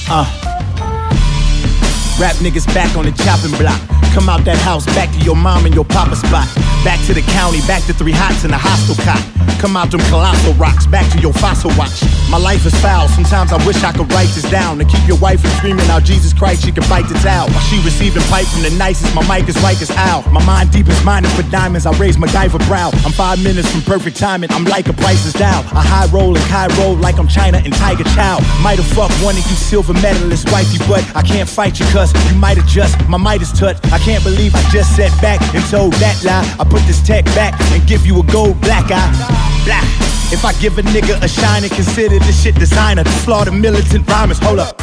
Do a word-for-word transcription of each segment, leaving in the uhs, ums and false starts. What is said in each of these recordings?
Uh. Rap niggas back on the chopping block. Come out that house, back to your mom and your papa spot. Back to the county, back to three hots in a hostel cot. Come out them colossal rocks, back to your fossil watch. My life is foul, sometimes I wish I could write this down. To keep your wife from screaming out Jesus Christ, she can bite the towel. While she receiving pipe from the nicest, my mic is white as owl. My mind deep is mining for diamonds, I raise MacGyver brow. I'm five minutes from perfect timing, I'm like a Price is Down. I high roll and Cairo like I'm China and Tiger Chow. Might have fucked one of you silver medalists, wifey, but I can't fight you cause you might adjust, my might is touched. I can't believe I just sat back and told that lie. I put this tech back and give you a gold black eye. Blah. If I give a nigga a shine and consider this shit designer, to slaughter militant rhymers, hold up.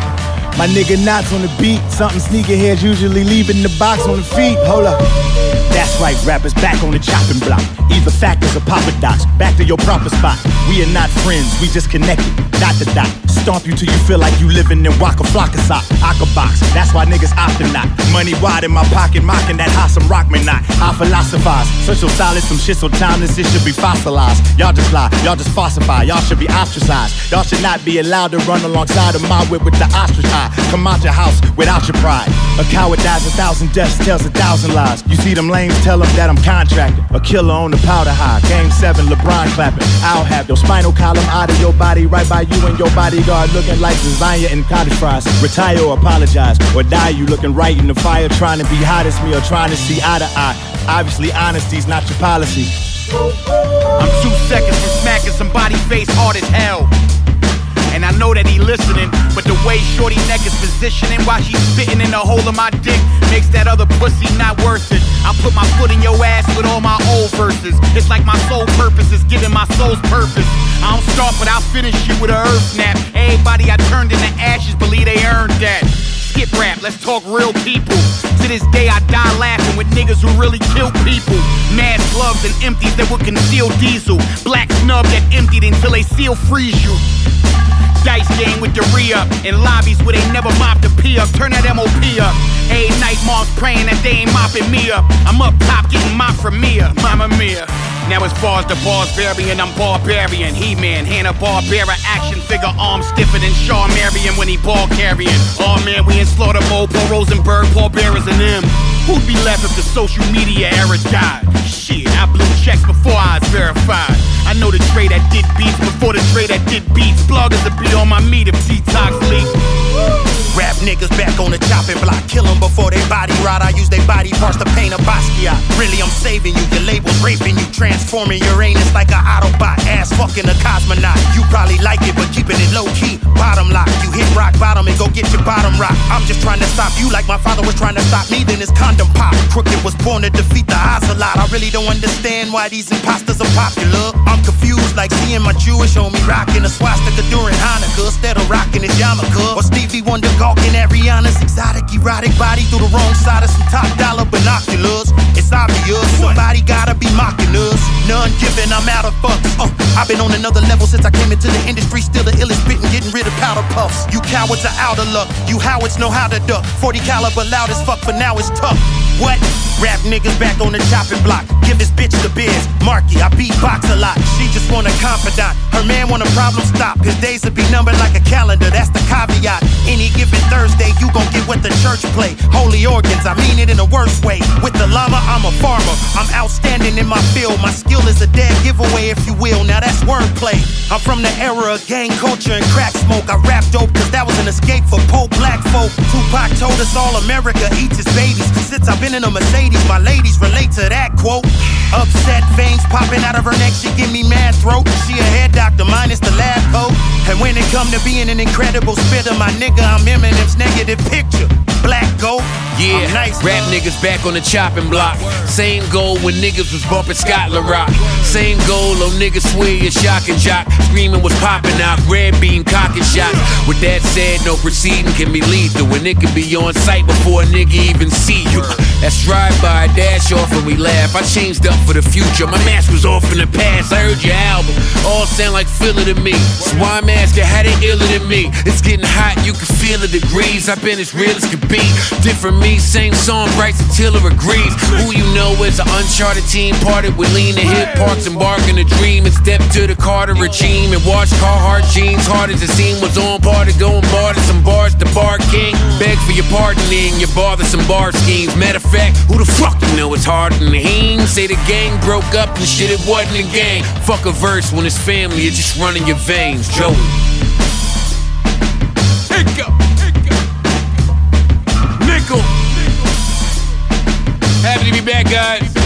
My nigga knots on the beat, something sneakerheads usually leaving the box on the feet, hold up. That's right, rappers back on the chopping block. Either factors or papa docs, back to your proper spot. We are not friends, we just connected, dot to dot. Stomp you till you feel like you living in Waka Flocka sock. Aka box, that's why niggas optin' not. Money wide in my pocket, mocking that hot some rock me not. I philosophize, social solid, some shit so timeless it should be fossilized. Y'all just lie, y'all just falsify, y'all should be ostracized. Y'all should not be allowed to run alongside of my whip with the ostrich eye. Come out your house without your pride. A coward dies a thousand deaths, tells a thousand lies. You see them lanes, tell them that I'm contracted. A killer on the powder high. Game seven, LeBron clapping. I'll have your spinal column out of your body, right by you and your bodyguard, looking like lasagna and cottage fries. Retire or apologize, or die you looking right in the fire, trying to be hot as me or trying to see eye to eye. Obviously, honesty's not your policy. I'm two seconds from smacking somebody face hard as hell. And I know that he listening, but the way shorty neck is positioning while she's spitting in the hole of my dick makes that other pussy not worth it. I put my foot in your ass with all my old verses. It's like my sole purpose is giving my soul's purpose. I don't start, but I'll finish you with a earth snap. Everybody I turned into ashes believe they earned that. Skip rap, let's talk real people. To this day I die laughing with niggas who really kill people. Mask gloves and empties that would conceal diesel. Black snub that emptied until they seal freeze you. Dice game with the re-up in lobbies where they never mop the P up. Turn that M O P up. Every night mom's praying that they ain't mopping me up. I'm up top getting mopped from Mia, Mama Mia. Now as far as the bars varying, I'm barbarian. He-Man, Hanna-Barbera, action figure, arms stiffer than Shaw Marion when he ball carrying. Oh man, we in slaughter mode, Paul Rosenberg, Paul Bearers and them. Who'd be left if the social media era died? Shit, I blew checks before I was verified. I know the Dre that did beats before the Dre that did beats. Bloggers will be on my meat if detox leak. Rap niggas back on the chopping block. Kill them before they body rot. I use their body parts to paint a Basquiat. Really, I'm saving you. Your label's raping you. Transforming your anus like an Autobot. Ass fucking a cosmonaut. You probably like it, but keeping it low key. Bottom lock. You hit rock bottom and go get your bottom rock. I'm just trying to stop you like my father was trying to stop me. Then his condom pop. Crooked was born to defeat the ocelot. I really don't understand why these imposters are popular. I'm confused like seeing my Jewish homie rocking a swastika during Hanukkah instead of rocking his yarmulke. Or Stevie Wonder gawking at Rihanna's exotic, erotic body through the wrong side of some top dollar binoculars. It's obvious somebody gotta be mocking us. None given, I'm out of fucks. Uh, I've been on another level since I came into the industry. Still the illest bit and getting rid of powder puffs. You cowards are out of luck. You Howards know how to duck. forty caliber loud as fuck, for now it's tough. What? Rap niggas back on the chopping block. Give his bitch the biz. Marky, I beatbox a lot. She just want a confidant. Her man want a problem stop. His days will be numbered like a calendar. That's the caveat. Any given Thursday, you gon' get what the church play. Holy organs, I mean it in the worst way. With the llama, I'm a farmer. I'm outstanding in my field. My skill is a dead giveaway, if you will. Now that's wordplay. I'm from the era of gang culture and crack smoke. I rap dope cause that was an escape for poor black folk. Tupac told us all America eats its babies. Since I've been in a Mercedes, my ladies relate to that quote. Upset veins popping out of her neck, she give me mad throat. She a head doctor, minus the lab coat. And when it come to being an incredible spitter, my nigga, I'm Eminem's negative picture. Black goat. Yeah, nice, rap niggas back on the chopping block. Same goal when niggas was bumping Scotland Rock. Same goal on niggas swear you're shock and jock. Screaming was popping out, red beam cocking shots. With that said, no proceeding can be lethal. When it can be on sight before a nigga even see you. That's drive-by, dash off and we laugh. I changed up for the future, my mask was off in the past. I heard your album, all sound like filler to me. So I'm asking how they iller than me. It's getting hot, you can feel the degrees. I've been as real as could be. Different me, same song, Bryson Tiller agrees. Who you know is an uncharted team, parted with lean to hip parks, embarking a dream and step to the Carter regime and watch Carhartt jeans. Hard as it seemed was on par to go and barter some bars. The bar king, beg for your pardoning, your bothersome bar schemes. Matter of fact, who the fuck you know is harder than him? Say the gang broke up and shit, it wasn't a gang. Fuck a verse when it's family, it's just running your veins. Joey. Nickel. Nickel. Happy to be back, guys.